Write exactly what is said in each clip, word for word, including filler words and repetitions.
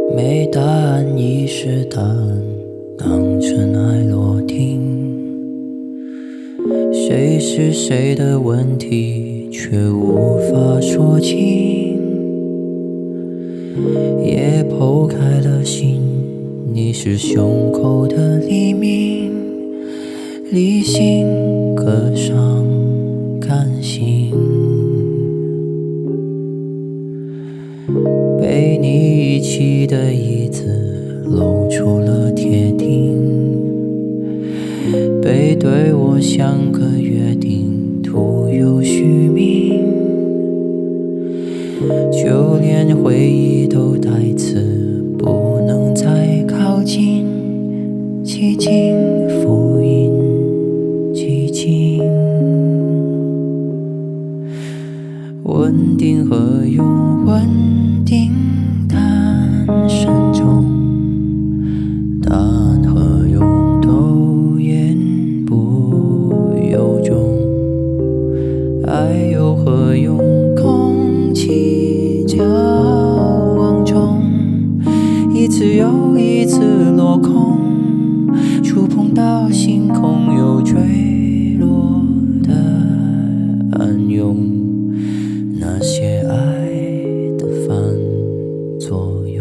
没答案已是答案，当尘埃落定。谁是谁的问题，却无法说清。夜剖开了心，你是胸口的黎明。理性刻上感性，被你遗弃的椅子露出了铁钉，背对我像个约定，徒有虚名。就连回忆都带刺，不能再靠近。寂静复印寂静，稳定和永稳定诞生中，答案和永都言不由衷。爱又何用？空气交往中，一次又一次落空，触碰到星空又坠落的暗涌。那些爱的反作用，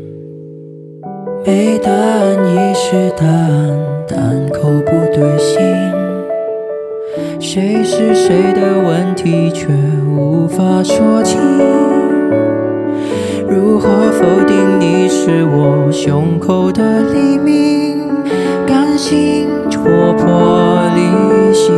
没答案已是答案，但口不对心。谁是谁的问题，却无法说清。如何否定你是我胸口的黎明？感性戳破理性，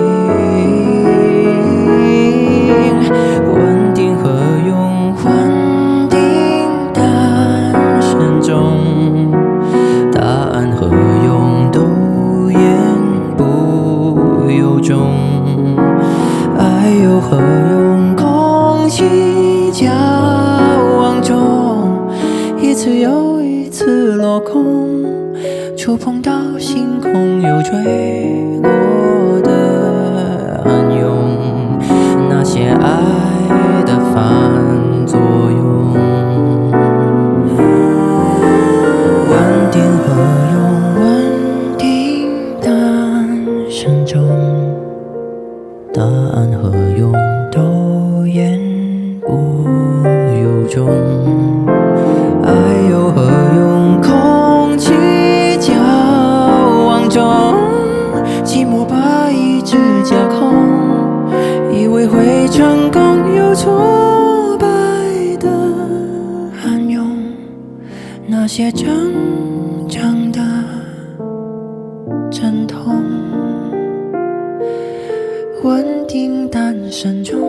稳定和永稳定诞生中，答案和永都言不由衷。爱又何用？空气交往中，一次又一次落空，触碰到星空又坠落的暗涌。那些爱的反作用，稳定和永稳定诞生中，答案和永都言不由衷。爱又何用？空气交往中，寂寞把意志架空，以为会成功，又挫败的暗涌。那些真正的阵痛，稳定诞生中，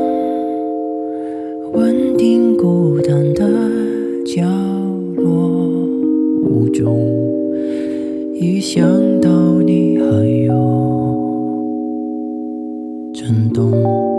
稳定孤单的角落无中。一想到你还有震动。